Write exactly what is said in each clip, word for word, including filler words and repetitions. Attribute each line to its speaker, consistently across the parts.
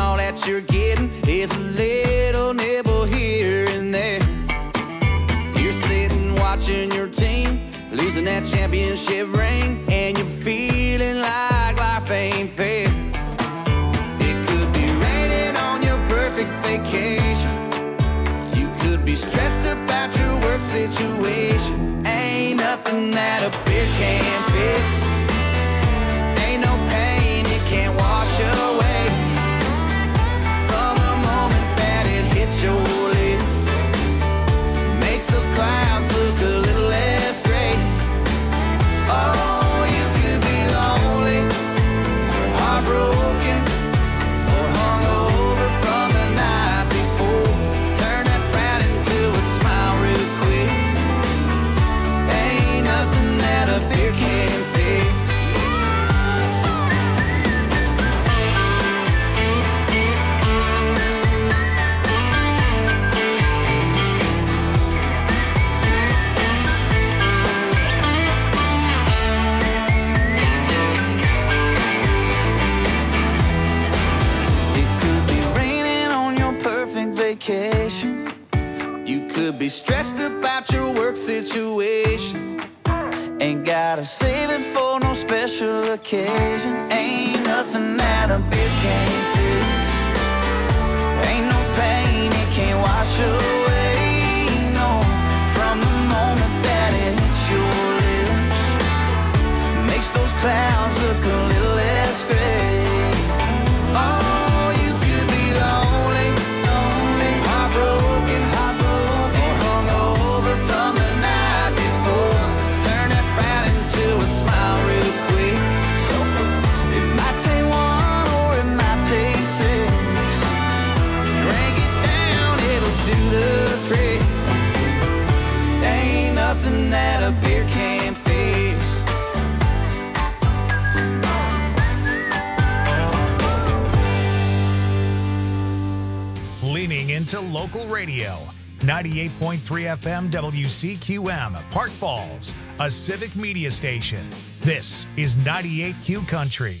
Speaker 1: all that you're getting is a little nibble here and there. You're sitting watching your team losing that championship ring, and you're feeling like life ain't fair. It could be raining on your perfect vacation. You could be stressed about your work situation. Ain't nothing that a beer can't fix. Ain't no pain it can't wash away from the moment that it hits your lips. Makes those clouds look a little less gray. Oh, you could be lonely or heartbroken or hungover from the night before. Turn that frown into a smile real quick. Ain't nothing that a beer can't fix. Vacation. You could be stressed about your work situation. Ain't gotta save it for no special occasion. Ain't nothing that a beer can't fix. Ain't no pain it can't wash away. No, from the moment that it hits your lips, makes those clouds look a little less gray. Oh, you could be lonely, broken, heartbroken, or hungover from the night before. Turn that frown into a smile real quick. So it might take one or it might take six. Drink it down, it'll do the trick. Ain't nothing that a beer can't fix.
Speaker 2: Leaning into local radio. ninety-eight point three F M W C Q M, Park Falls, a civic media station. This is ninety-eight Q Country.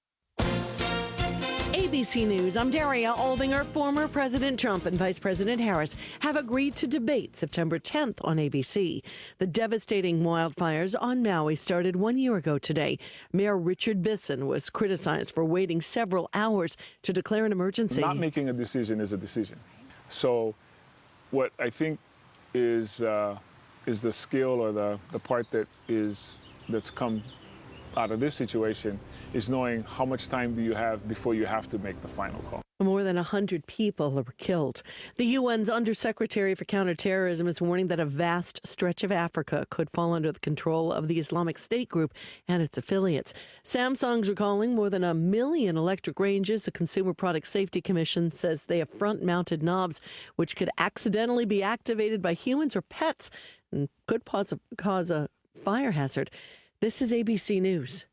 Speaker 3: A B C News, I'm Daria Aldinger. Former President Trump and Vice President Harris have agreed to debate September tenth on A B C. The devastating wildfires on Maui started one year ago today. Mayor Richard Bisson was criticized for waiting several hours to declare an emergency.
Speaker 4: Not making a decision is a decision. So what I think is uh, is the skill or the, the part that is that's come out of this situation is knowing how much time do you have before you have to make the final call.
Speaker 3: More than one hundred people were killed. The U N's Undersecretary for Counterterrorism is warning that a vast stretch of Africa could fall under the control of the Islamic State group and its affiliates. Samsung's recalling more than a million electric ranges. The Consumer Product Safety Commission says they have front-mounted knobs which could accidentally be activated by humans or pets and could cause a, cause a fire hazard. This is A B C News.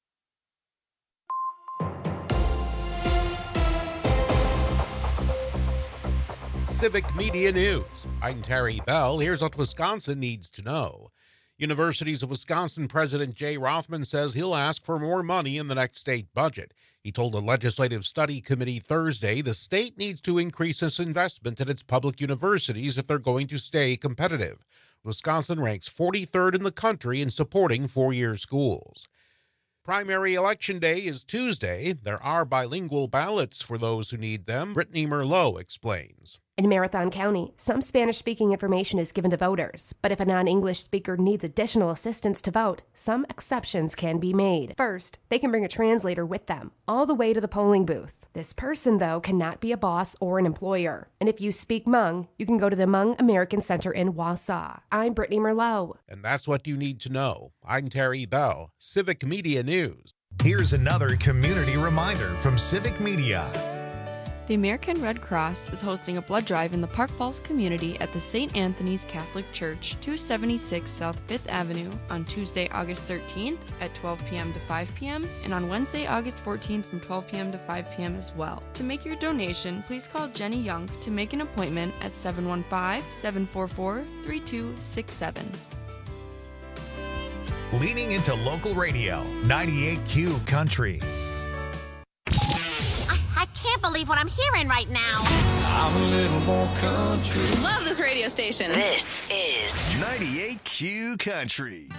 Speaker 5: Civic Media News. I'm Terry Bell. Here's what Wisconsin needs to know. Universities of Wisconsin President Jay Rothman says he'll ask for more money in the next state budget. He told a legislative study committee Thursday the state needs to increase its investment in its public universities if they're going to stay competitive. Wisconsin ranks forty-third in the country in supporting four-year schools. Primary election day is Tuesday. There are bilingual ballots for those who need them. Brittany Merlot explains.
Speaker 6: In Marathon County, some Spanish-speaking information is given to voters, but if a non-English speaker needs additional assistance to vote, some exceptions can be made. First, they can bring a translator with them, all the way to the polling booth. This person, though, cannot be a boss or an employer. And if you speak Hmong, you can go to the Hmong American Center in Wausau. I'm Brittany Merlot.
Speaker 5: And that's what you need to know. I'm Terry Bell, Civic Media News.
Speaker 2: Here's another community reminder from Civic Media.
Speaker 7: The American Red Cross is hosting a blood drive in the Park Falls community at the Saint Anthony's Catholic Church, two seventy-six South fifth Avenue, on Tuesday, August thirteenth at twelve p.m. to five p.m. and on Wednesday, August fourteenth from twelve p.m. to five p.m. as well. To make your donation, please call Jenny Young to make an appointment at seven one five, seven four four, three two six seven.
Speaker 2: Leaning into local radio, ninety-eight Q Country.
Speaker 8: I, I can't believe what I'm hearing right now.
Speaker 9: I'm a little more country.
Speaker 10: Love this radio station.
Speaker 11: This is ninety-eight Q Country.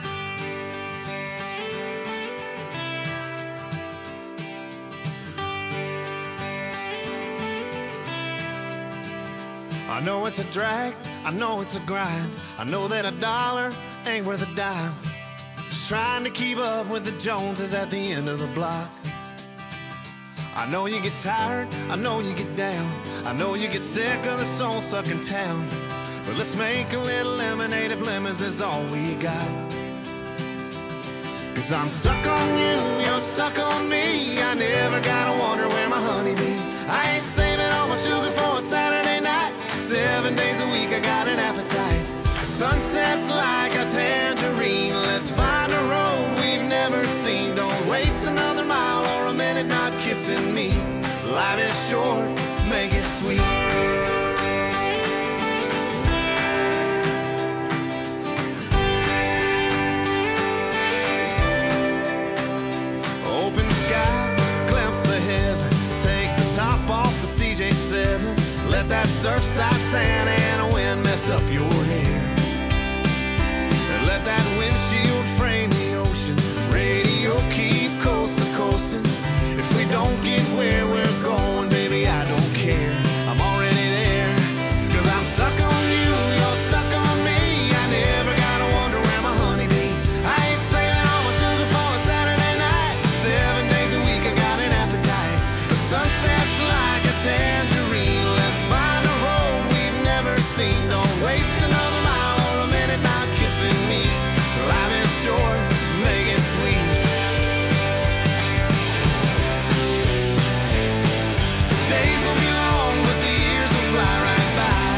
Speaker 12: I know it's a drag, I know it's a grind. I know that a dollar ain't worth a dime. Just trying to keep up with the Joneses at the end of the block. I know you get tired, I know you get down. I know you get sick of the soul-sucking town. But let's make a little lemonade if lemons is all we got. Cause I'm stuck on you, you're stuck on me. I never gotta wonder where my honey be. I ain't saving all my sugar for a Saturday night. Seven days a week I got an appetite. The sunset's like a tangerine. Let's find a road we've never seen. Don't waste another mile or a minute not kissing me. Life is short, make it sweet. Open sky, glimpse of heaven. Take the top off the C J seven. Let that surfside sand and a wind mess up your hair. And let that windshield frame the ocean. Radio keep coast to coasting. If we don't get where we're going, baby, I don't care. I'm already there. Cause I'm stuck on you, you're stuck on me. I never gotta wonder where my honey be. I ain't saving all my sugar for a Saturday night. Seven days a week I got an appetite. The sunset's like a tangerine. Let's find a road we've never seen. Don't waste another mile or a minute not kissing me. Life is short, make it sweet. Days will be long, but the years will fly right by.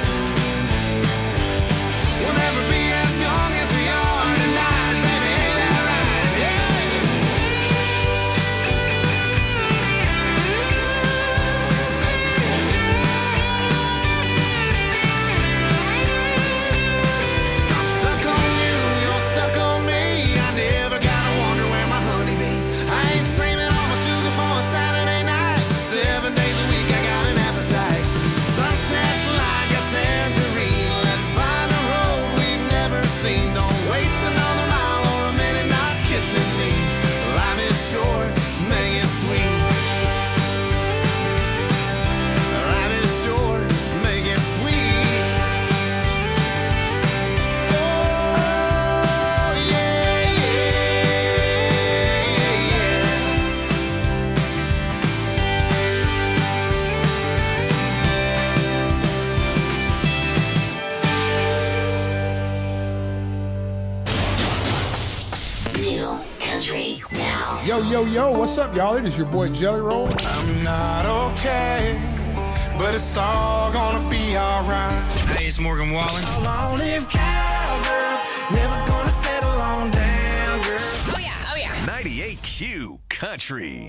Speaker 12: We'll never be as young as we are tonight, baby, ain't that right? Yeah. So I'm stuck on you, you're stuck on me. I never gotta wonder where my honey be. I ain't saving all my sugar for a Saturday night. Seven days a week I got an appetite. Sunset's like a tangerine. Let's find a road we've never seen. Don't waste another mile or a minute not kissing me. Life is short, make it sweet. Life is short, make it sweet. Oh, yeah, yeah, yeah.
Speaker 11: Real country now.
Speaker 13: Yo, yo, yo, what's up, y'all? It is your boy Jelly Roll.
Speaker 12: I'm not okay, but it's all gonna be alright.
Speaker 14: Hey, it's Morgan Wallen.
Speaker 12: Long live cowgirls, never gonna settle on down, girl.
Speaker 10: Oh, yeah, oh, yeah.
Speaker 11: ninety-eight Q Country.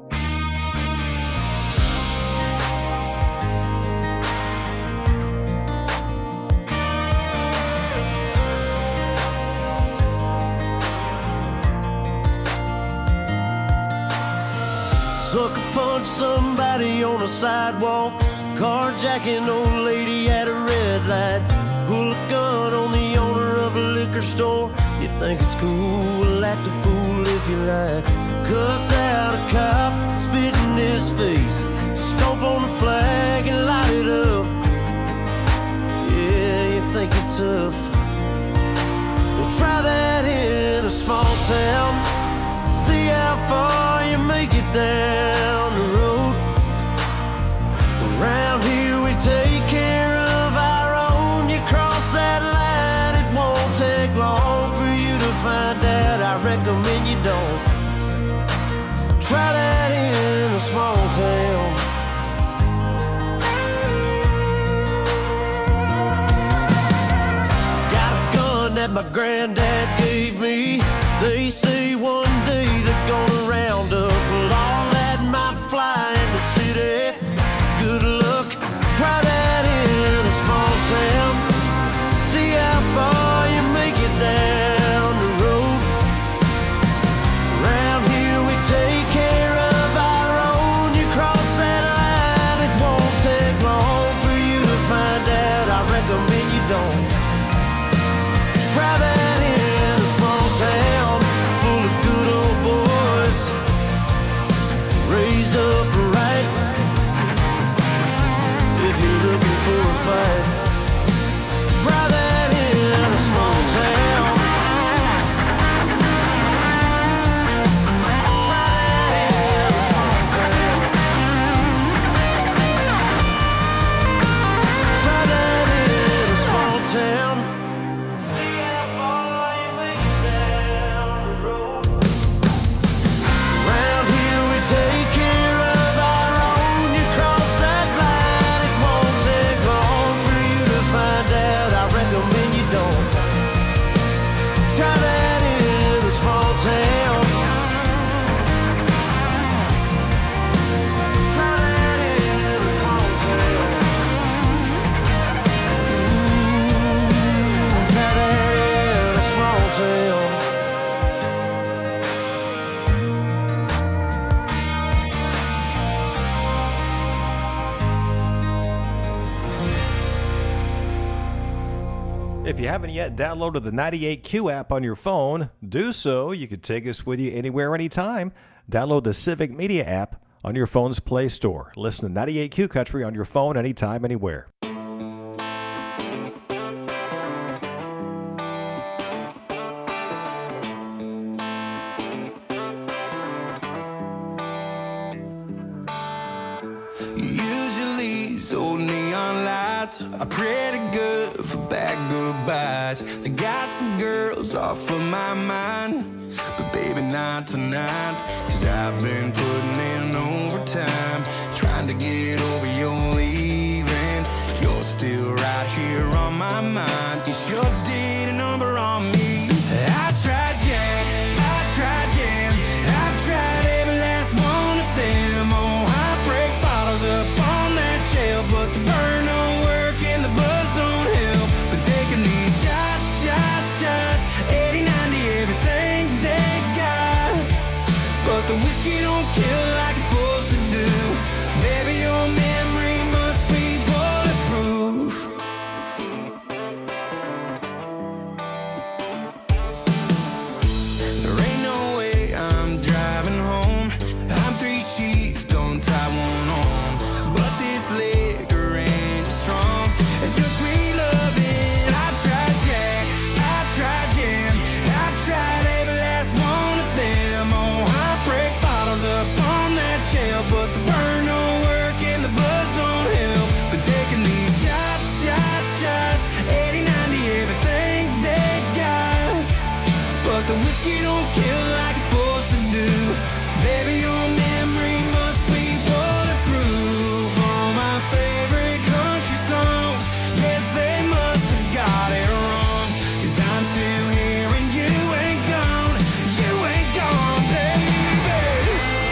Speaker 15: Sucker punch somebody on a sidewalk, carjacking old lady at a red light, pull a gun on the owner of a liquor store. You think it's cool, act a fool if you like. Cuss out a cop, spit in his face, stomp on the flag and light it up. Yeah, you think you're tough. Well, try that in a small town. See how far you make it down the road. Around here we take care of our own. You cross that line, it won't take long for you to find out. I recommend you don't. Try that in a small town. Got a gun that my granddad gave me. They say one day they're gonna round up all that might fly in the city. Good luck, try that in a small town. See how far you make it down the road. Around here we take care of our own. You cross that line, for a fight. Try that in a small town. Try that in a small town. Around here we take care of our own. You cross that line, it won't take long for you to find out. I recommend you don't. Try that in a small town. Try that in a small town. Ooh, try that in a small town.
Speaker 8: If you haven't yet downloaded the ninety-eight Q app on your phone, do so. You can take us with you anywhere, anytime. Download the Civic Media app on your phone's Play Store. Listen to ninety-eight Q Country on your phone anytime, anywhere.
Speaker 12: Usually these old neon lights are pretty good for bad goodbyes. They got some girls off of my mind, but baby not tonight. Cause I've been putting in overtime, trying to get over your leaving. You're still right here on my mind. You sure did a number on me. I tried Jack, I tried Jam, I've tried every last one of them. Oh, I break bottles up on that shelf, but the burn don't work and the buzz don't help. Been taking these shots, shots, shots, eighty, ninety, everything they've got, but the whiskey don't kill like it's supposed to do. Baby, your memory must be bulletproof. There ain't no way I'm driving home. I'm three sheets, don't tie one on, but this liquor ain't strong. It's your sweet loving. I tried Jack, I tried Jam, I've tried every last one of them. Oh, I break bottles up on that shelf, but the burn don't work and the buzz don't help. Been taking these shots, shots, shots, eighty, ninety, everything they've got, but the whiskey don't kill like it's supposed to do. Baby, your memory must be bulletproof. All my favorite country songs, yes, they must have got it wrong. Cause I'm still here and you ain't gone, you ain't gone, baby.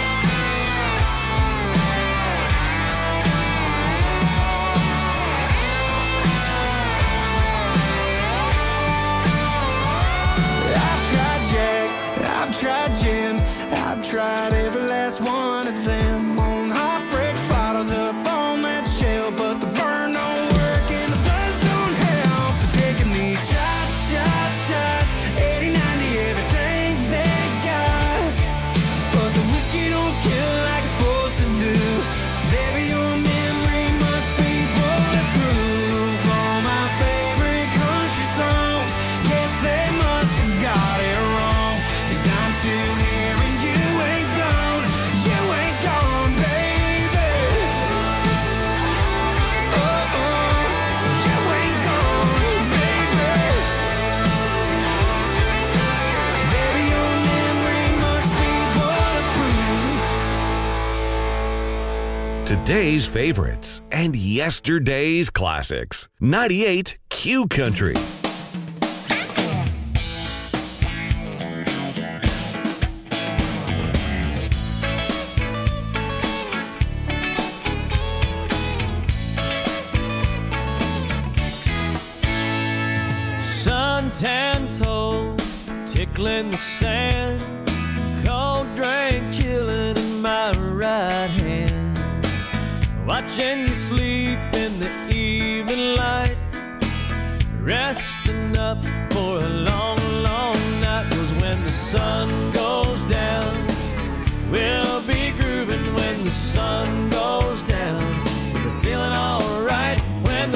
Speaker 12: I've tried Jack, I've tried Jim, I've tried every last one of them. On hot break bottles up on that shelf, but the burn don't work and the buzz don't help. They're taking these shots, shots, shots, eighty, ninety, everything they've got, but the whiskey don't kill like it's supposed to do. Baby, your memory must be bulletproof. All my favorite country songs, yes, they must have got it wrong. Cause I'm still here and you ain't gone, you ain't gone, baby. Oh, oh, you ain't gone, baby. Baby, your memory must be bulletproof.
Speaker 14: Today's favorites and yesterday's classics. ninety-eight Q Country.
Speaker 15: Suntan toes tickling the sand, cold drink chilling in my right hand, watching you sleep in the evening light, resting up for a long, long night. 'Cause when the sun goes down, we'll be grooving. When the sun goes down, we're feeling alright. When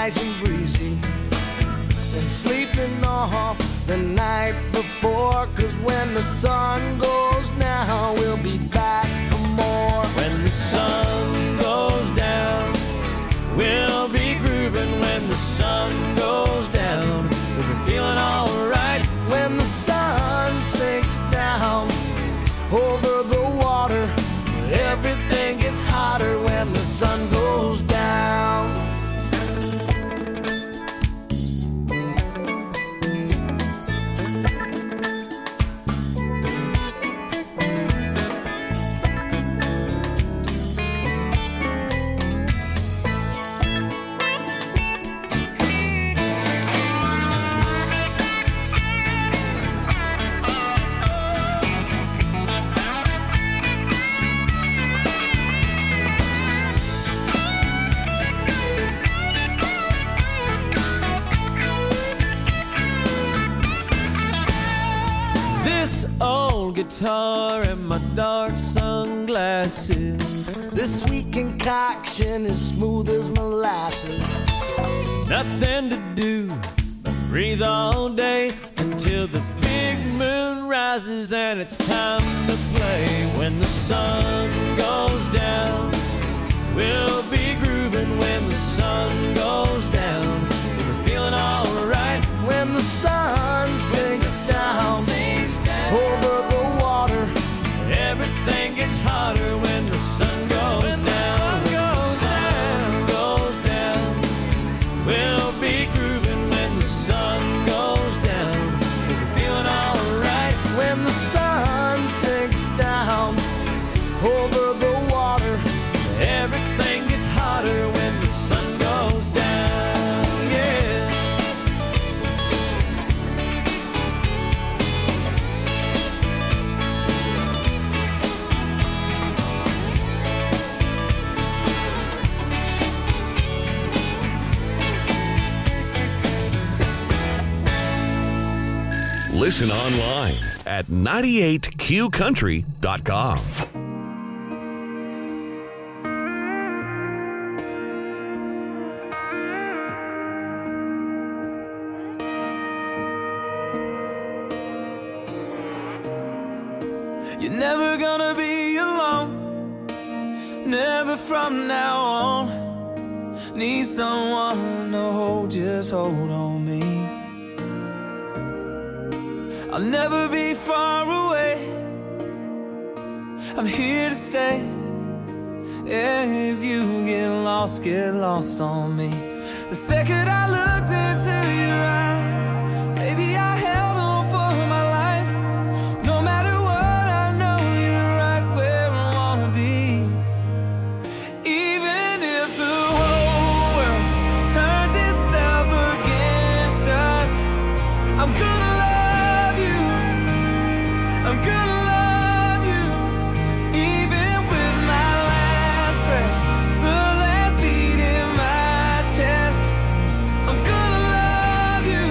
Speaker 9: nice and breezy, and sleeping off the night before. Cause when the sun goes down, we'll be back for more. When the sun goes down, we'll be grooving. When the sun goes down, we'll be feeling alright. When the sun sinks down over the water, everything gets hotter when the sun goes down. Guitar and my dark sunglasses, this sweet concoction is smooth as molasses. Nothing to do but breathe all day until the big moon rises and it's time to play. When the sun goes down, we'll be grooving. When the sun goes down, we'll be feeling alright. When the sun sinks down over the water, everything gets hotter when the sun goes when down. The sun goes, sun goes down, we'll be grooving. When the sun goes down, we'll be feeling alright. When the sun sinks down over the water, everything gets hotter when the sun goes down. Yeah.
Speaker 14: Listen online at ninety-eight Q country dot com.
Speaker 9: You're never gonna be alone, never from now on. Need someone to hold, just hold on me. I'll never be far away, I'm here to stay. Yeah, if you get lost, get lost on me. The second I looked into your eyes, baby, I held on for my life. No matter what, I know you're right where I wanna be. Even if the whole world turns itself against us, I'm gonna I'm gonna love you, even with my last breath, the last beat in my chest. I'm gonna love you,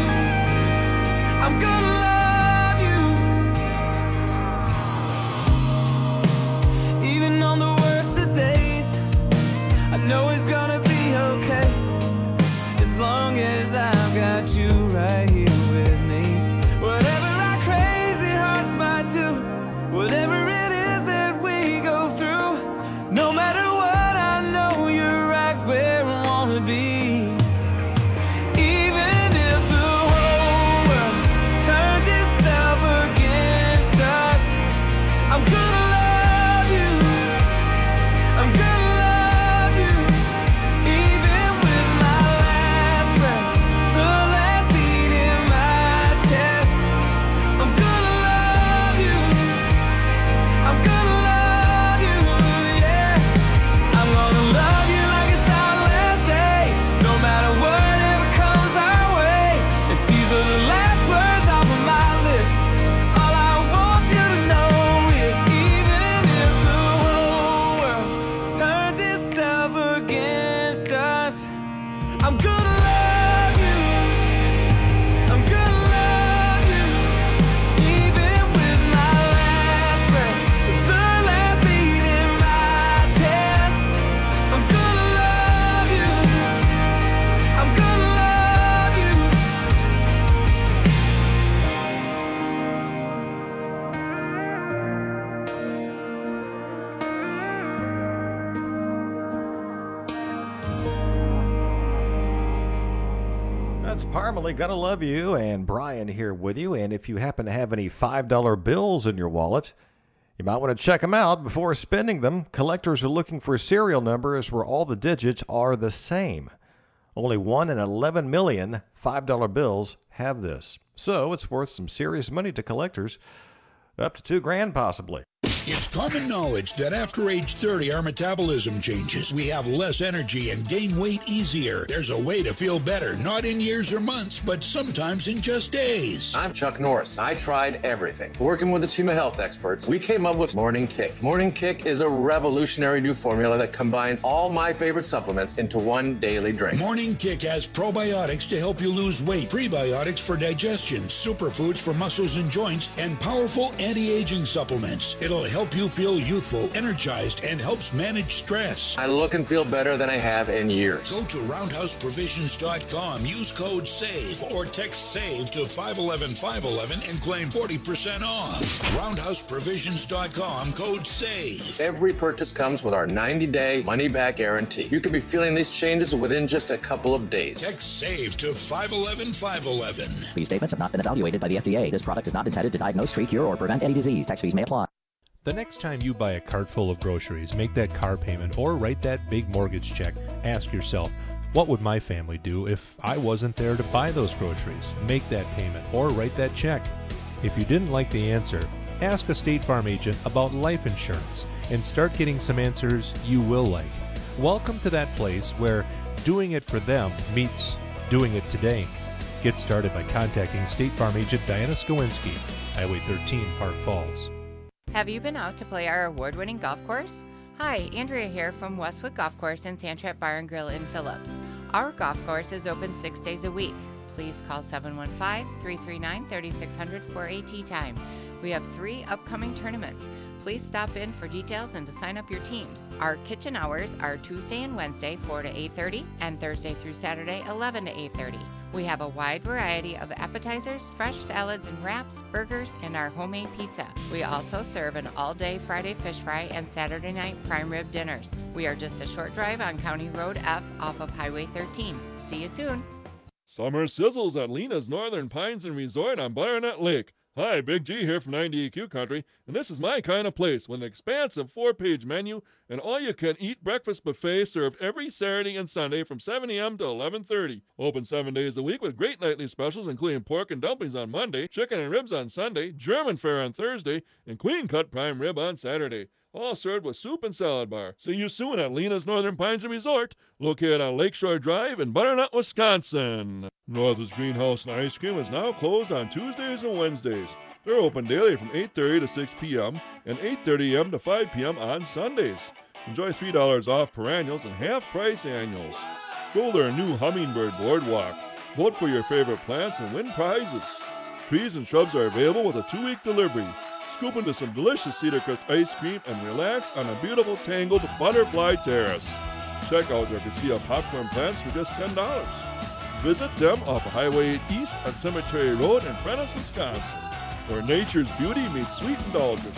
Speaker 8: Harmony, Gonna Love You, and Brian here with you. And if you happen to have any five dollar bills in your wallet, you might want to check them out before spending them. Collectors are looking for serial numbers where all the digits are the same. Only one in eleven million five dollar bills have this. So it's worth some serious money to collectors, up to two grand possibly.
Speaker 16: It's common knowledge that after age thirty, our metabolism changes. We have less energy and gain weight easier. There's a way to feel better, not in years or months, but sometimes in just days.
Speaker 17: I'm Chuck Norris. I tried everything. Working with the team of health experts, we came up with Morning Kick. Morning Kick is a revolutionary new formula that combines all my favorite supplements into one daily drink.
Speaker 16: Morning Kick has probiotics to help you lose weight, prebiotics for digestion, superfoods for muscles and joints, and powerful anti-aging supplements. It'll help you feel youthful, energized, and helps manage stress.
Speaker 17: I look and feel better than I have in years.
Speaker 16: Go to roundhouse provisions dot com, use code SAVE, or text SAVE to five one one five one one and claim forty percent off. roundhouse provisions dot com, code SAVE.
Speaker 17: Every purchase comes with our ninety day money-back guarantee. You could be feeling these changes within just a couple of days.
Speaker 16: Text SAVE to five one one five one one.
Speaker 18: These statements have not been evaluated by the F D A. This product is not intended to diagnose, treat, cure, or prevent any disease. Tax fees may apply.
Speaker 19: The next time you buy a cart full of groceries, make that car payment, or write that big mortgage check, ask yourself, what would my family do if I wasn't there to buy those groceries, make that payment, or write that check? If you didn't like the answer, ask a State Farm agent about life insurance and start getting some answers you will like. Welcome to that place where doing it for them meets doing it today. Get started by contacting State Farm agent Diana Skowinski, Highway thirteen, Park Falls.
Speaker 20: Have you been out to play our award-winning golf course? Hi, Andrea here from Westwood Golf Course and Sandtrap Bar and Grill in Phillips. Our golf course is open six days a week. Please call seven one five, three three nine, three six zero zero for a tee time. We have three upcoming tournaments. Please stop in for details and to sign up your teams. Our kitchen hours are Tuesday and Wednesday, four to eight thirty, and Thursday through Saturday, eleven to eight thirty. We have a wide variety of appetizers, fresh salads and wraps, burgers, and our homemade pizza. We also serve an all-day Friday fish fry and Saturday night prime rib dinners. We are just a short drive on County Road F off of Highway thirteen. See you soon.
Speaker 21: Summer sizzles at Lena's Northern Pines and Resort on Baronet Lake. Hi, Big G here from ninety-eight Q Country, and this is my kind of place with an expansive four-page menu and all-you-can-eat breakfast buffet served every Saturday and Sunday from seven a.m. to eleven thirty. Open seven days a week with great nightly specials including pork and dumplings on Monday, chicken and ribs on Sunday, German fare on Thursday, and clean-cut prime rib on Saturday. All served with soup and salad bar. See you soon at Lena's Northern Pines and Resort, located on Lakeshore Drive in Butternut, Wisconsin. Northern's Greenhouse and Ice Cream is now closed on Tuesdays and Wednesdays. They're open daily from eight thirty to six p.m. and eight thirty a.m. to five p.m. on Sundays. Enjoy three dollars off perennials and half-price annuals. Go to their new Hummingbird Boardwalk. Vote for your favorite plants and win prizes. Trees and shrubs are available with a two-week delivery. Scoop into some delicious Cedar Crest ice cream and relax on a beautiful tangled butterfly terrace. Check out their Cassia popcorn plants for just ten dollars. Visit them off of Highway eight East on Cemetery Road in Prentice, Wisconsin, where nature's beauty meets sweet indulgence.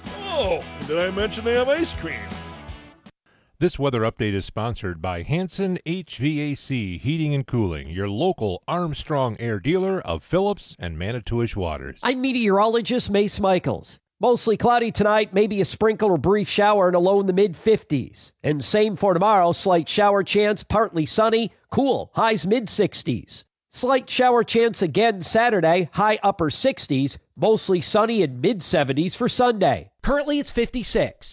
Speaker 21: Oh, and did I mention they have ice cream?
Speaker 19: This weather update is sponsored by Hanson H V A C Heating and Cooling, your local Armstrong Air dealer of Phillips and Manitowish waters.
Speaker 22: I'm meteorologist Mace Michaels. Mostly cloudy tonight, maybe a sprinkle or brief shower and a low in the mid-fifties. And same for tomorrow, slight shower chance, partly sunny, cool, highs mid-sixties. Slight shower chance again Saturday, high upper sixties, mostly sunny and mid-seventies for Sunday. Currently it's fifty-six.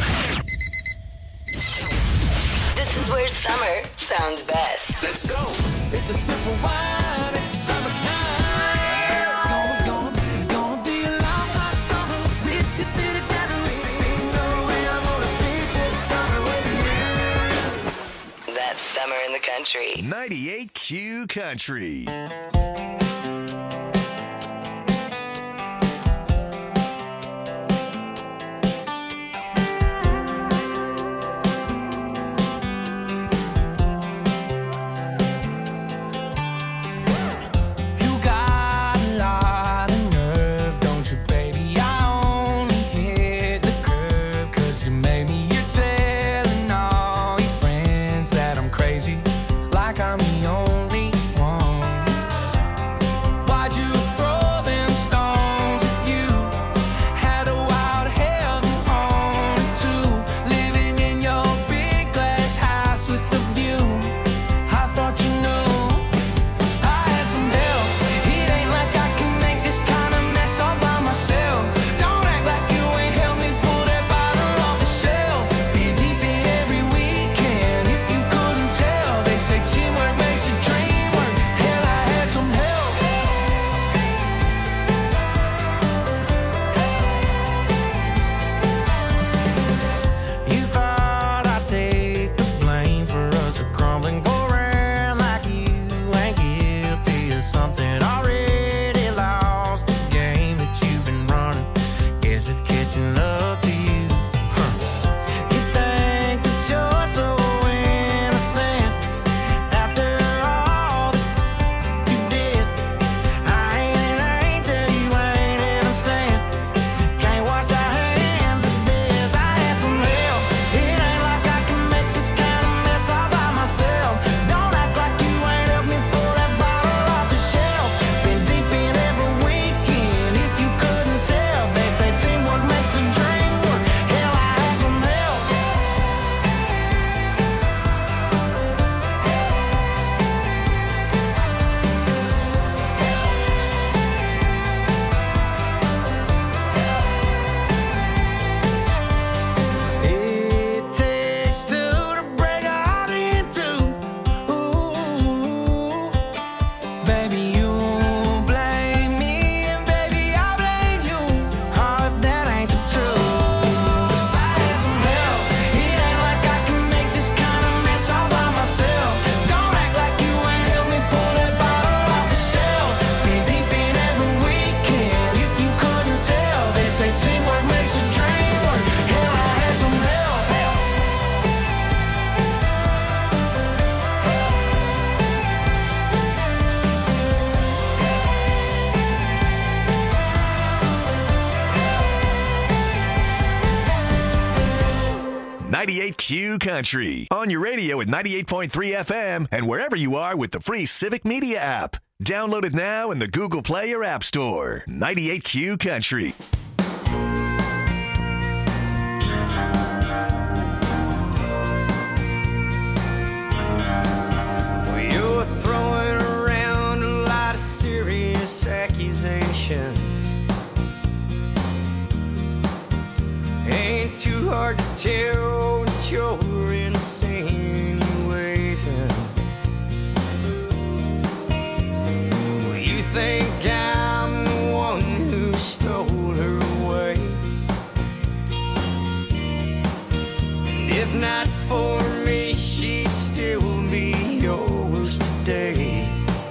Speaker 23: This is where summer sounds best.
Speaker 1: Let's go.
Speaker 9: It's a simple wine, it's summertime. Gonna, gonna, it's gonna be a long hot summer. We should be together. Ain't no way I'm gonna beat this summer with you.
Speaker 23: That's summer in the country.
Speaker 11: ninety-eight Q Country.
Speaker 9: Like I'm the only one.
Speaker 11: ninety-eight Q Country. On your radio at ninety-eight point three F M and wherever you are with the free Civic Media app. Download it now in the Google Play or App Store. ninety-eight Q Country.
Speaker 9: Well, you're throwing around a lot of serious accusations. Ain't too hard to tell that you're insinuating. Well, you think I'm the one who stole her away, and if not for me, she'd still be yours today.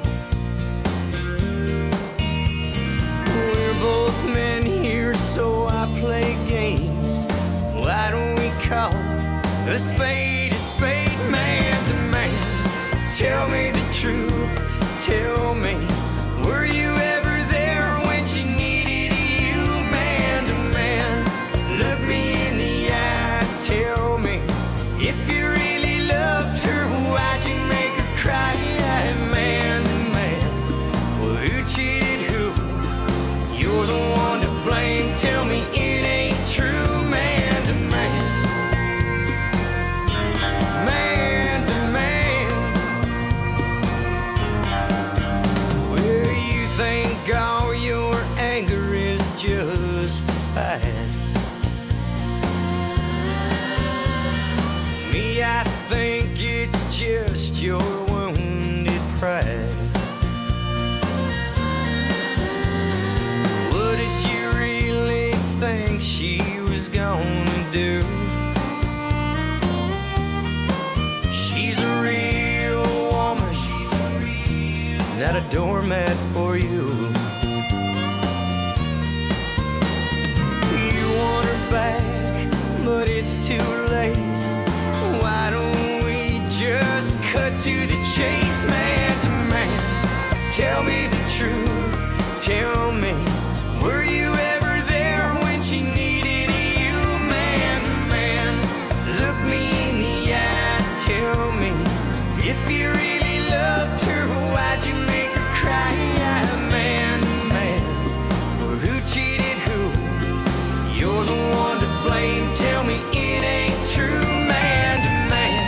Speaker 9: We're both men here, so I play games. Why don't we call a spade a spade, man to man? Tell me the truth, tell me, were you ever there when she needed you, man to man? Look me in the eye, tell me, if you really loved her, why'd you make her cry, man to man? Well, who cheated who? You're the one to blame, tell me it ain't true, man to man. Man to man. Well, you think all your anger is justified. Me, I think it's just your wounded pride. What did you really think she was gonna do? She's a real woman, she's a real, not a doormat for you. You want her back, but it's too late. Why don't we just cut to the chase, man to man? Tell me the truth, tell me, were you ever there when she needed you, man to man? Look me in the eye, tell me, if you really loved her, why'd you make her cry, man to man? Well, who cheated who? You're the one to blame, tell me it ain't true, man to man.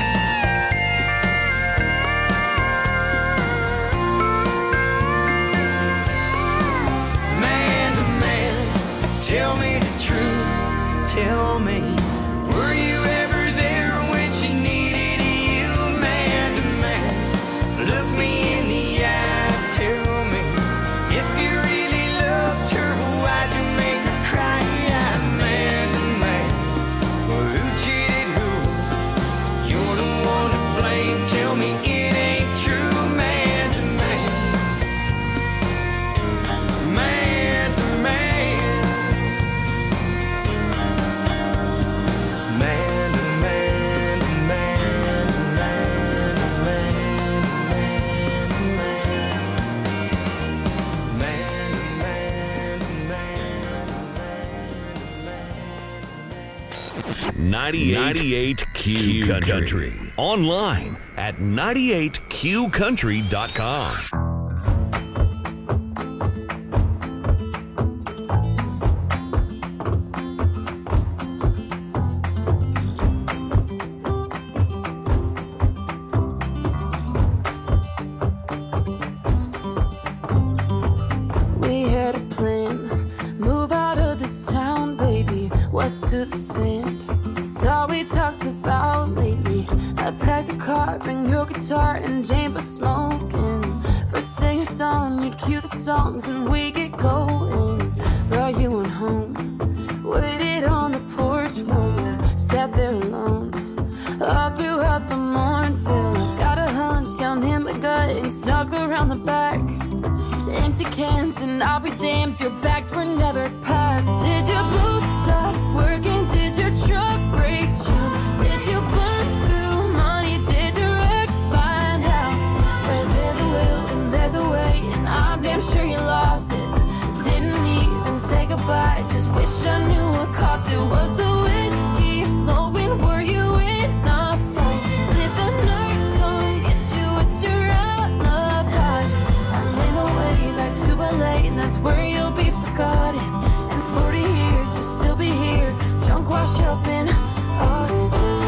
Speaker 9: Man to man, tell me the truth, tell me, were you ever there when she needed you, man to man? Look me in the eye, tell me, if you really loved her, why'd you make her cry, man to man? Well, who cheated who? You're the one to blame, tell me it ain't true, man to man. Man to man. Man to man to man to man to man to man. Man to man to man to man.
Speaker 14: ninety-eight Q Country. Online at ninety-eight Q country dot com.
Speaker 3: We had a plan, move out of this town, baby, west to the sand. It's all we talked about lately. I packed the car, bring your guitar and Jane for smoking. First thing at dawn, you cue the songs and we get going. Brought you on home, waited on the porch for you, sat there alone all throughout the morning till I got a hunch down in my gut and snuck around the back. Empty cans and I'll be damned, your bags were never packed. Did your boots stop working? Did your truck break down? Did you burn through money? Did your ex find out? Where there's a will and there's a way, and I'm damn sure you lost it. Didn't even say goodbye, just wish I knew what cost it. Was the whiskey flowing? Were you that's where you'll be forgotten. In forty years, you'll still be here, drunk, washed up in Austin.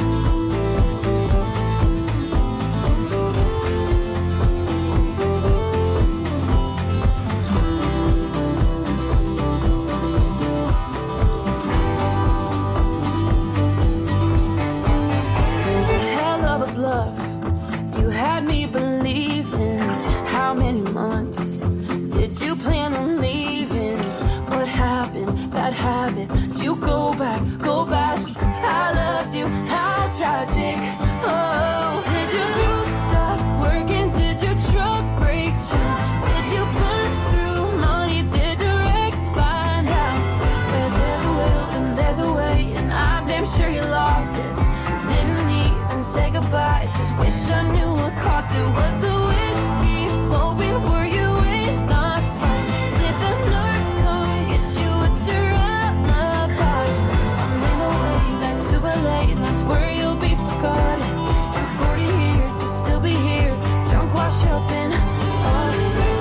Speaker 3: Love, you had me believing. How many months did you plan on leaving? What happened? Bad habits. Did you go back? Go back. I loved you. How tragic. Oh, did your group stop working? Did your truck break down? Did you burn through money? Did your ex find out? Where there's a will and there's a way, and I'm damn sure you lost it. Didn't even say goodbye, just wish I knew what cost it. Was the whiskey flowing? Were you in a fight? Did the nurse come get you? What's your alibi? I'm in a way back to L A, and that's where you'll be forgotten. In forty years, you'll still be here, drunk, washed up in Austin.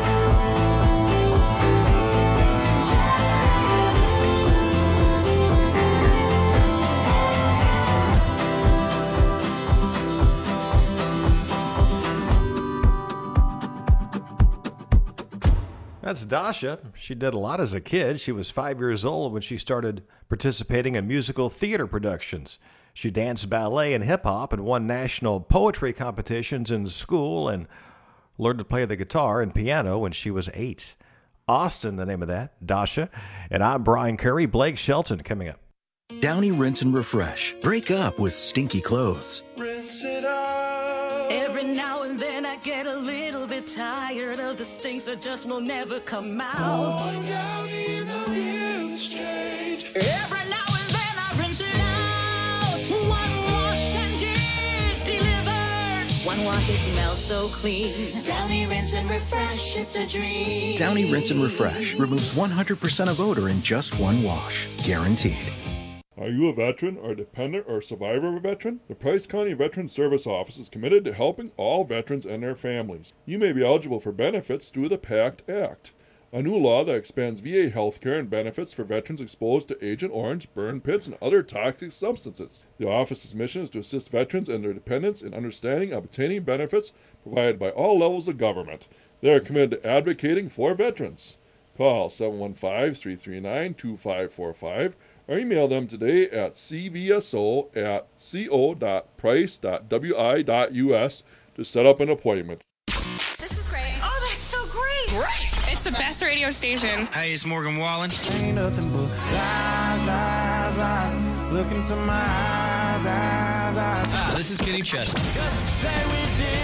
Speaker 8: That's Dasha. She did a lot as a kid. She was five years old when she started participating in musical theater productions. She danced ballet and hip-hop and won national poetry competitions in school and learned to play the guitar and piano when she was eight. Austin, the name of that, Dasha. And I'm Brian Curry. Blake Shelton coming up.
Speaker 4: Downy Rinse and Refresh. Break up with stinky clothes.
Speaker 5: Rinse it out. Every now and then I get a little bit tired of the stinks that just will never come out. Going down in a rinse change. Every now and then I rinse it out. One wash and it delivers. One wash, it smells so clean. Downy Rinse and Refresh, it's a dream.
Speaker 4: Downy Rinse and Refresh removes one hundred percent of odor in just one wash. Guaranteed.
Speaker 21: Are you a veteran or dependent or survivor of a veteran? The Price County Veteran Service Office is committed to helping all veterans and their families. You may be eligible for benefits through the PACT Act, a new law that expands V A health care and benefits for veterans exposed to Agent Orange, burn pits, and other toxic substances. The office's mission is to assist veterans and their dependents in understanding and obtaining benefits provided by all levels of government. They are committed to advocating for veterans. Call seven one five, three three nine, two five four five or email them today at c v s o at co dot price dot w i dot u s to set up an appointment.
Speaker 10: This is great.
Speaker 5: Oh, that's so great.
Speaker 10: Great. It's the best radio station.
Speaker 6: Hey, it's Morgan Wallen.
Speaker 12: Ain't nothing but lies, lies, lies. Look into my eyes, eyes, eyes.
Speaker 6: Ah, this is Kenny Chesney.
Speaker 12: Just to say we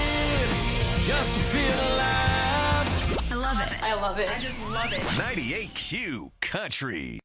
Speaker 12: did, just to feel alive.
Speaker 10: I love it. I love it.
Speaker 5: I just love it.
Speaker 11: ninety-eight Q Country.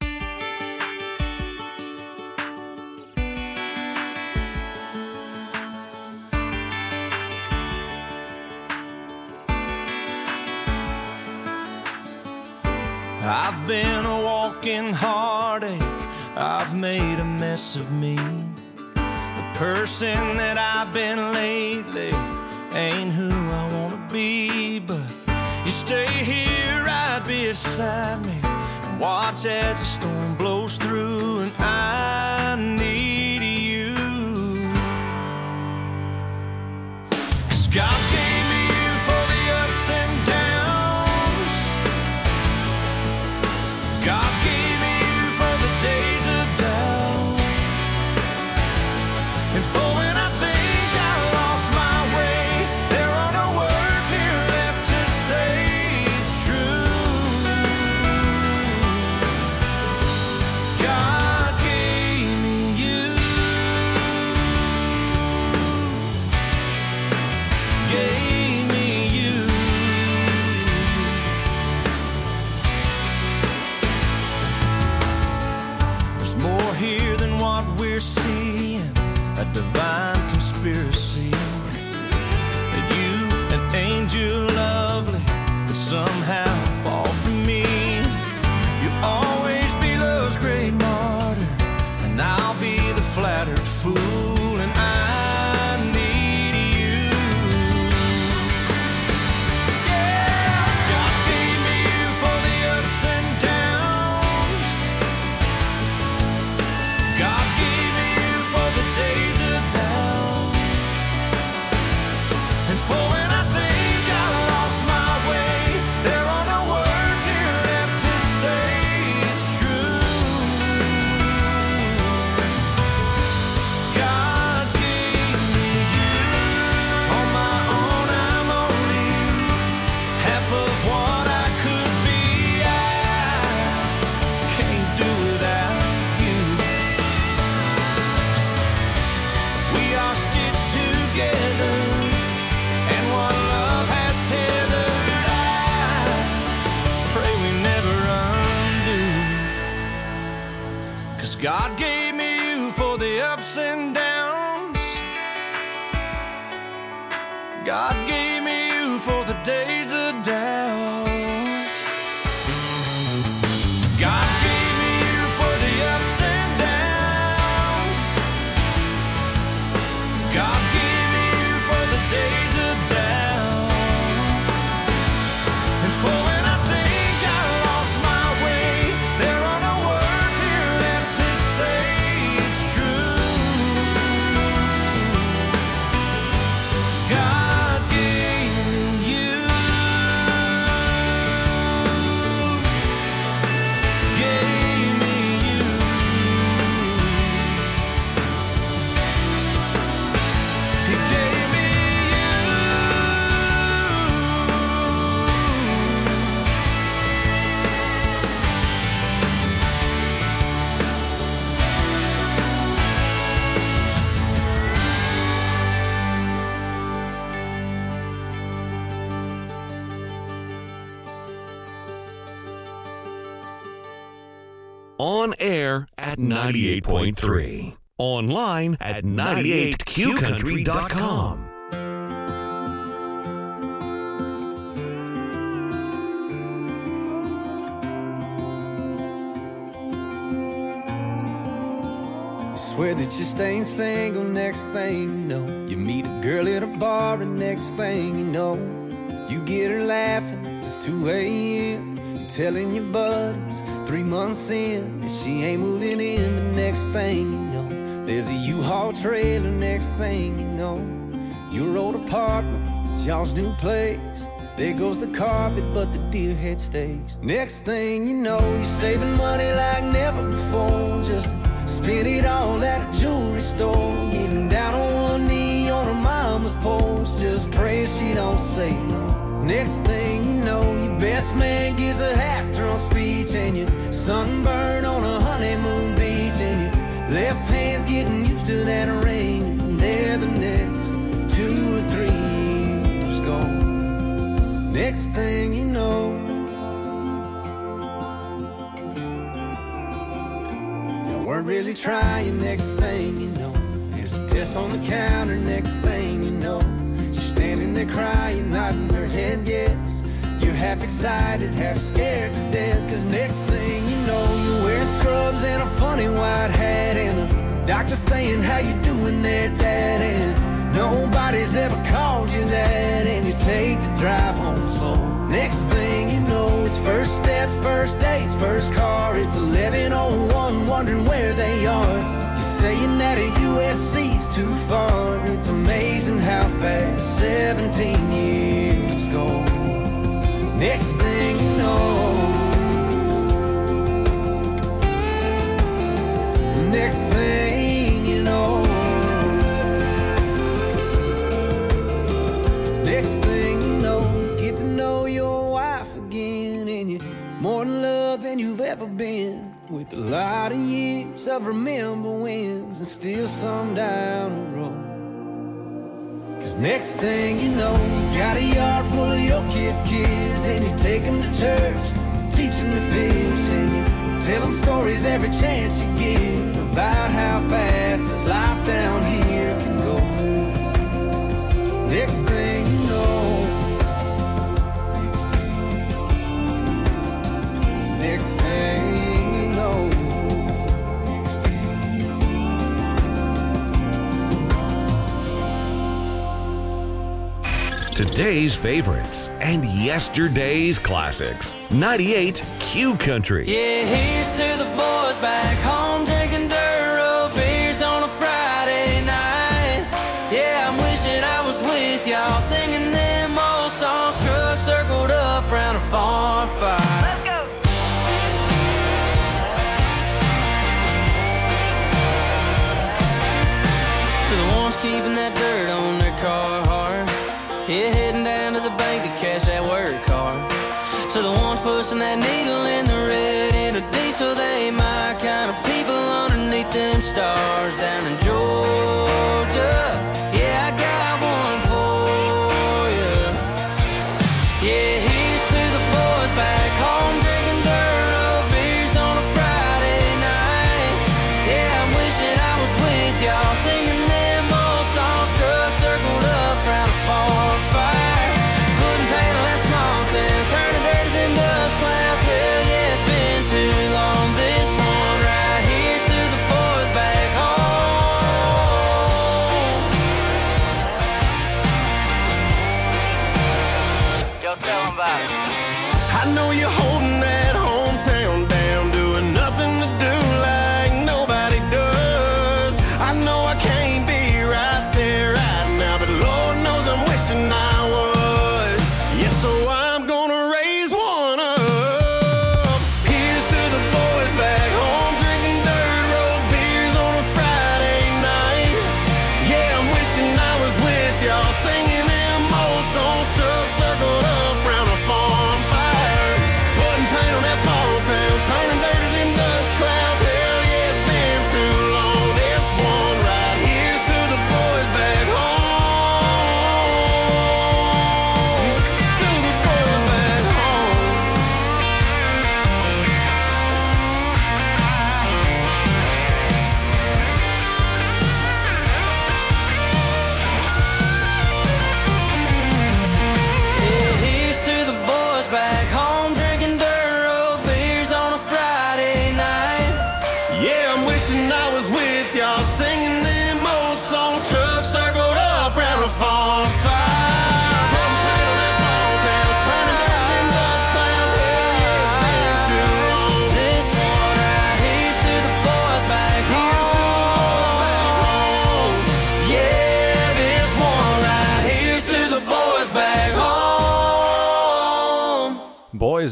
Speaker 9: I've been a walking heartache, I've made a mess of me. The person that I've been lately ain't who I wanna be. But you stay here right beside me and watch as the storm blows through, and I need you. 'Cause God gave me you for the ups and downs. God gave me you for the days of doubt, and for when I think I lost my way, there are no words here left to say it's true. God gave God gave me you for the ups and downs. God gave me you for the days of doubt. God gave me you for the ups and downs. God gave me you for the days of doubt. And for when I think I lost my way, there are no words here left to say it's true. God gave me you. Gave me you. He gave me
Speaker 14: On air at ninety-eight point three. Online at ninety-eight q country dot com.
Speaker 2: Swear that you're staying single, next thing you know, you meet a girl at a bar, and next thing you know, you get her laughing, it's two a.m. You're telling your buddies three months in that she ain't moving in, but next thing you know, there's a U-Haul trailer, next thing you know, your old apartment, it's y'all's new place. There goes the carpet, but the deer head stays. Next thing you know, you're saving money like never before, just spend it all at a jewelry store, getting down on one knee on her mama's porch, just pray she don't say no. Next thing you know, your best man gives a half-drunk speech, and you're sunburned on a honeymoon beach, and your left hand's getting used to that ring, and there the next two or three years gone. Next thing you know, weren't really trying, next thing you know, there's a test on the counter, next thing you know, she's standing there crying, nodding her head yes. You're half excited, half scared to death, cause next thing you know, you're wearing scrubs and a funny white hat, and the doctor saying, how you doing there, Dad? And nobody's ever called you that, and you take the drive home slow. Next thing you know, it's first steps, first dates, first car. It's eleven oh one, wondering where they are. You're saying that a U S C's too far. It's amazing how fast seventeen years go. Next thing you know, next thing you know, next thing you know, you get to know your wife again, and you're more in love than you've ever been, with a lot of years of remember wins and still some down the road. Cause next thing you know, you got a yard full of your kids' kids, and you take them to church, teach them to fish, and you tell them stories every chance you get about how fast this life down here can go. Next thing you know, next thing you know,
Speaker 14: Today's favorites and yesterday's classics. ninety-eight Q Country.
Speaker 9: Yeah, here's to the boys back home drinking dirt road beers on a Friday night. Yeah, I'm wishing I was with y'all singing them old songs, trucks circled up around a farm fire. Let's go. To the ones keeping that dirt on their car hard, yeah, heading down to the bank to cash that work car. To the ones pushing that needle in the red in a diesel, they my kind of people underneath them stars down in Georgia. Yeah, I got one for you. Yeah, here's to the boys back home drinking dirt road beers on a Friday night.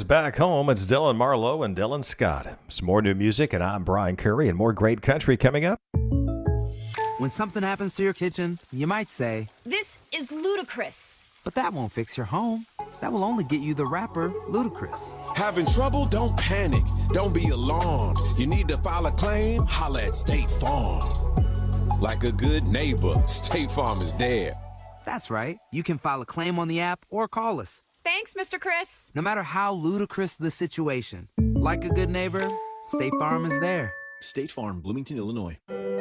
Speaker 8: back home. It's Dylan Marlowe and Dylan Scott. Some more new music, and I'm Brian Curry, and more great country coming up.
Speaker 7: When something happens to your kitchen, you might say,
Speaker 13: "This is ludicrous."
Speaker 7: But that won't fix your home. That will only get you the rapper, Ludacris.
Speaker 15: Having trouble? Don't panic. Don't be alarmed. You need to file a claim? Holla at State Farm. Like a good neighbor, State Farm is there.
Speaker 7: That's right. You can file a claim on the app or call us.
Speaker 13: Thanks, Mister Chris.
Speaker 7: No matter how ludicrous the situation, like a good neighbor, State Farm is there.
Speaker 4: State Farm, Bloomington, Illinois.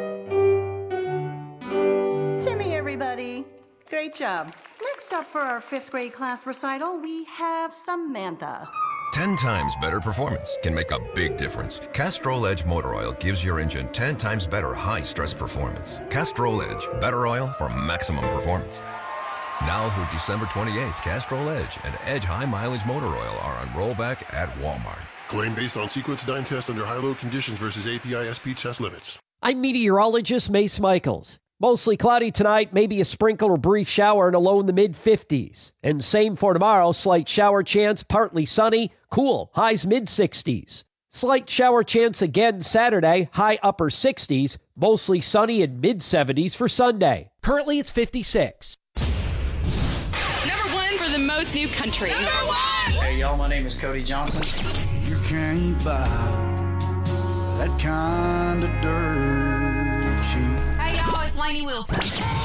Speaker 24: Timmy, everybody. Great job. Next up for our fifth grade class recital, we have Samantha.
Speaker 25: ten times better performance can make a big difference. Castrol Edge Motor Oil gives your engine ten times better high-stress performance. Castrol Edge, better oil for maximum performance. Now through December twenty-eighth, Castrol Edge and Edge High Mileage Motor Oil are on rollback at Walmart.
Speaker 26: Claim based on sequence nine test under high-load conditions versus A P I S P test limits.
Speaker 22: I'm meteorologist Mace Michaels. Mostly cloudy tonight, maybe a sprinkle or brief shower and a low in the mid-fifties. And same for tomorrow, slight shower chance, partly sunny, cool, highs mid-sixties. Slight shower chance again Saturday, high upper sixties, mostly sunny and mid-seventies for Sunday. Currently it's fifty-six.
Speaker 10: Number one for the most new country. Number one!
Speaker 27: Hey, y'all, my name is Cody Johnson.
Speaker 2: You can't buy that kind of dirt cheap.
Speaker 10: Hey, y'all, it's Lainey Wilson.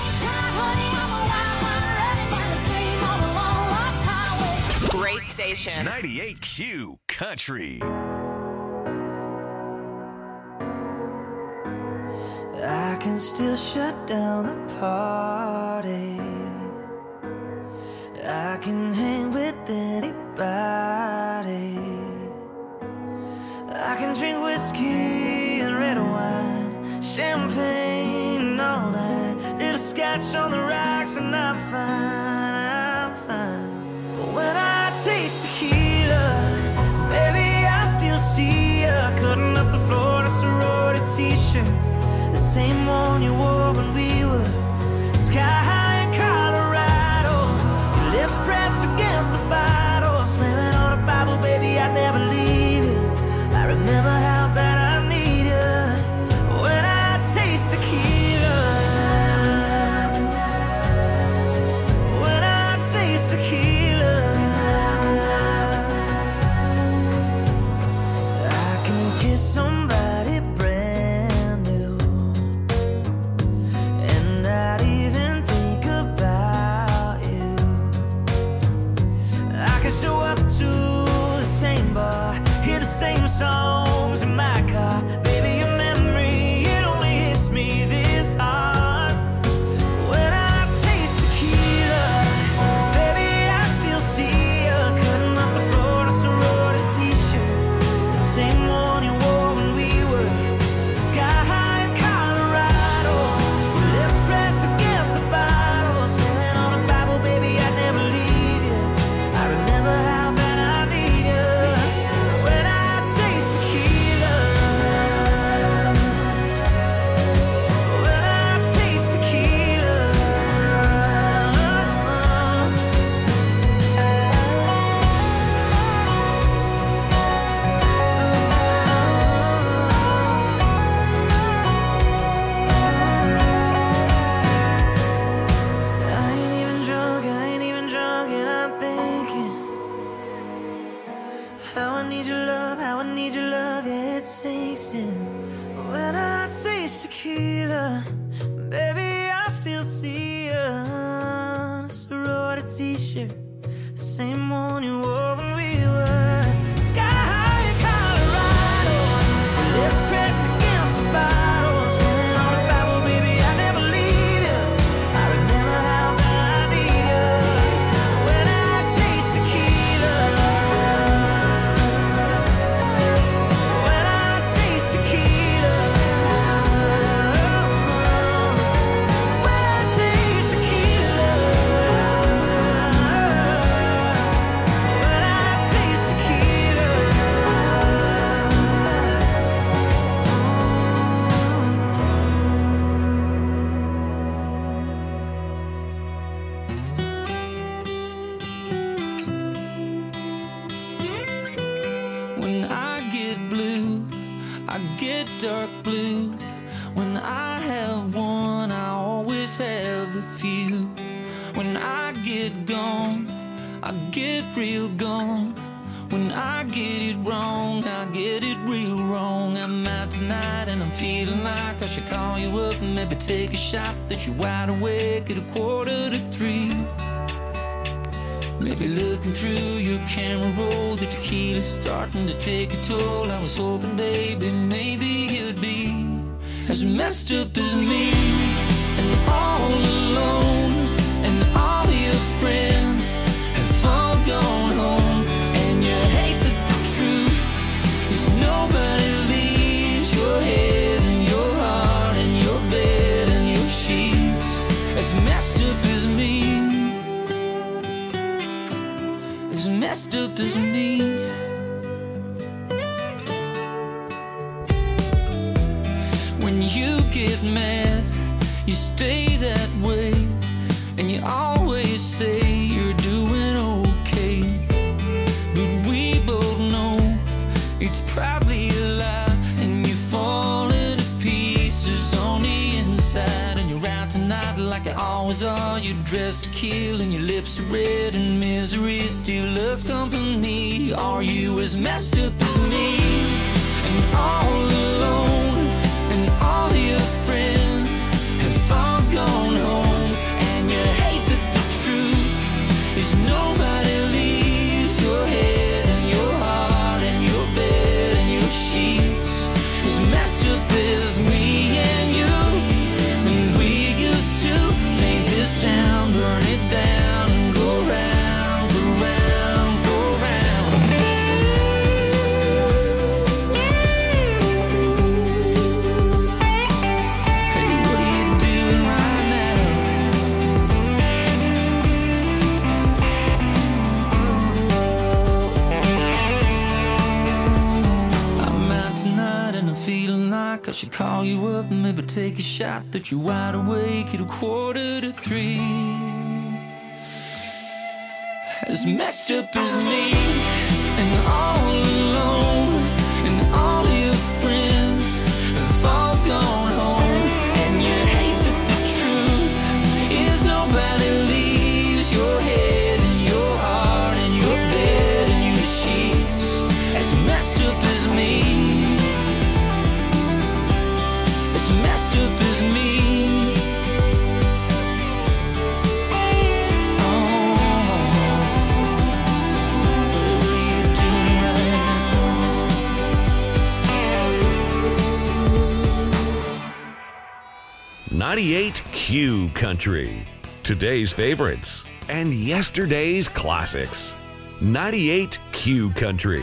Speaker 10: Great station.
Speaker 11: ninety-eight Q Country.
Speaker 28: I can still shut down the party. I can hang with anybody. I can drink whiskey and red wine, champagne and all that. Little scotch on the rocks and I'm fine, I'm fine. But when I taste tequila, baby, I still see ya cutting up the floor in a sorority t-shirt, the same one you wore when we were sky high in Colorado. Your lips pressed against the bottle, slamming on a Bible, baby, I'd never leave you. I remember how bad I need you when I taste tequila. When I taste tequila, I can kiss somebody brand new and not even think about you. I can show up to the same bar, hear the same songs in my car. Baby, your memory, it only hits me this hard. When I taste tequila, baby, I still see you cutting up the floor in a sorority t-shirt, the same one you wore when we were sky high in Colorado. Your lips pressed against the bottle, slamming on a Bible, baby, I'd never leave you. I remember how bad I need you when I taste tequila. When I taste tequila. I ain't even drunk, I ain't even drunk, and I'm thinking how I need your love, how I need your love, yeah, it sinks in. When I taste tequila, baby, I still see you on a sorority t-shirt, the same one you wore when we were sky high in Colorado. Your lips pressed against the bottle, spinning on a Bible, baby, I never leave you. I remember how bad I need you when I taste tequila. When I taste tequila. When I taste tequila. When When I get blue, I get dark blue. When I have one, I always have a few. When I get gone, I get real gone. When I get it wrong, I get it real wrong. I'm out tonight and I'm feeling like I should call you up and maybe take a shot that you're wide awake at a quarter to three. Maybe looking through your camera roll, the tequila's starting to take a toll. I was hoping, baby, maybe you'd be as messed up as me, and all alone, and all your friends have all gone home, and you hate that the truth is nobody leaves your head and your heart and your bed and your sheets as messed up as me, as messed up as me. When you get mad, you stay that way, and you always say you're doing okay. But we both know it's probably a lie, and you're falling to pieces on the inside. And you're out tonight like you always are. You're dressed to kill, and your lips are red, and misery still loves company. Are you as messed up as me, and all alone? And all your friends have all gone home, and you hate that the truth is nobody leaves your head and your heart and your bed and your sheets as messed up as me and you. And we used to paint this town, burn it down, and go round for round for round. I should call you up and maybe take a shot that you're wide awake at a quarter to three. As messed up as me, and all alone, and all your friends have all gone home, and you hate that the truth is nobody leaves your head and your heart and your bed and your sheets. As messed up as me, as messed up as me. Oh, what are you doing right now?
Speaker 14: ninety-eight Q Country. Today's favorites and yesterday's classics. ninety-eight Q Country.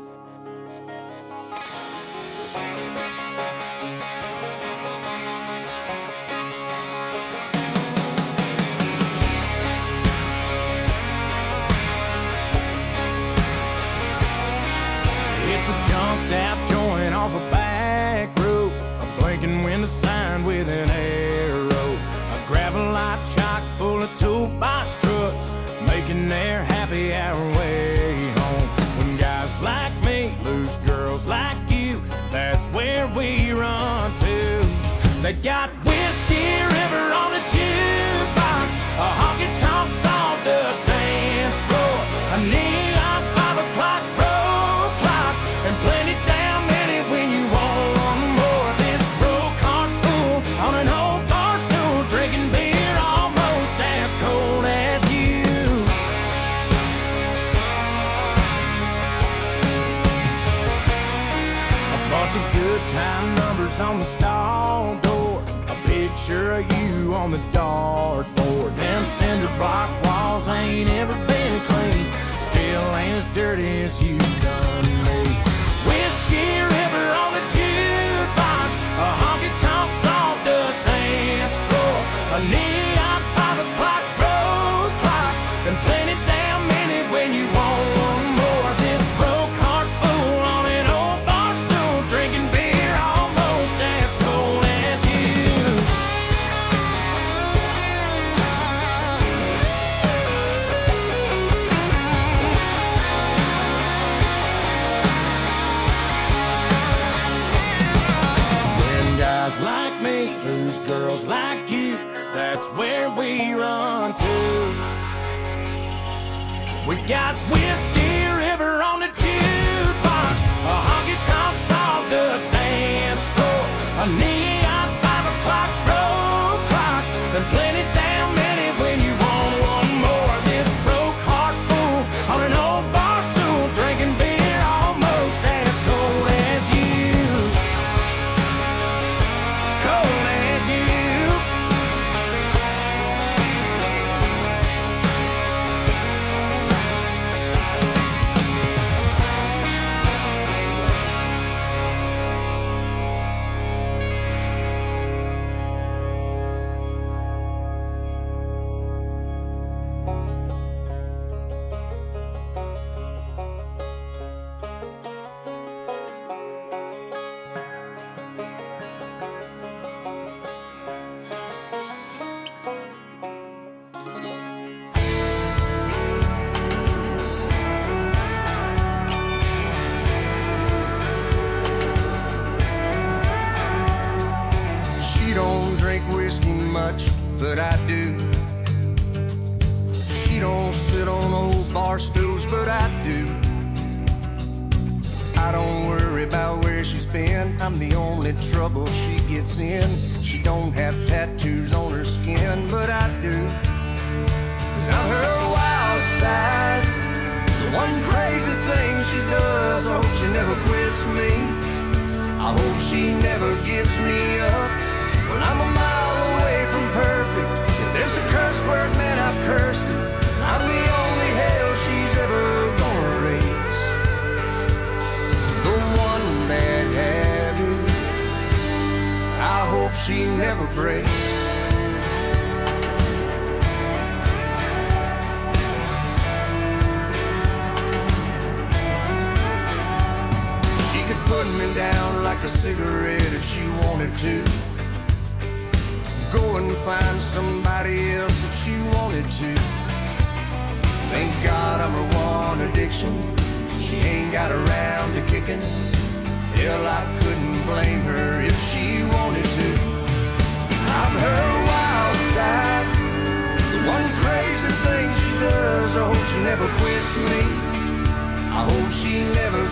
Speaker 28: Their happy hour way home. When guys like me lose girls like you, that's where we run to. They got Whiskey River on the jukebox, a honky-tonk sawdust dance floor, a neon five o'clock road clock, and plenty damn many when you want more. This broke heart fool on an old bar stool, drinking beer almost as cold as you. Bunch of good time numbers on the stall door, a picture of you on the dartboard. Them cinder block walls ain't ever been clean, still ain't as dirty as you done me. Whiskey River on the jukebox, a honky-tonk sawdust dance floor, a neon five o'clock road clock, and plenty damn many when you want one more. This broke heart fool on an old bar stool, drinking beer almost as cold as you. girls like you, that's where we run to. We got Whiskey River on the jukebox, a honky-tonk sawdust dance floor, a neon five o'clock road clock, and plenty damn many when you want one more. This broke heart fool on an old bar stool, drinking beer almost as cold as you. Cold as you.
Speaker 12: She don't drink whiskey much, but I do. She don't sit on old bar stools, but I do. I don't worry about where she's been, I'm the only trouble she gets in. She don't have tattoos on her skin, but I do. Cause I'm her wild side, the one crazy thing she does. I hope she never quits me, I hope she never gives me up. Well, I'm a mile away from perfect. If there's a curse word, man, I've cursed it. I'm the only hell she's ever gonna raise. The one bad habit I hope she never breaks. She could put me down like a cigarette if she wanted to. Go and find somebody else if she wanted to. Thank God I'm her one addiction. She ain't got around to kicking. Hell, I couldn't blame her if she wanted to. I'm her wild side, the one crazy thing she does. I hope she never quits me, I hope she never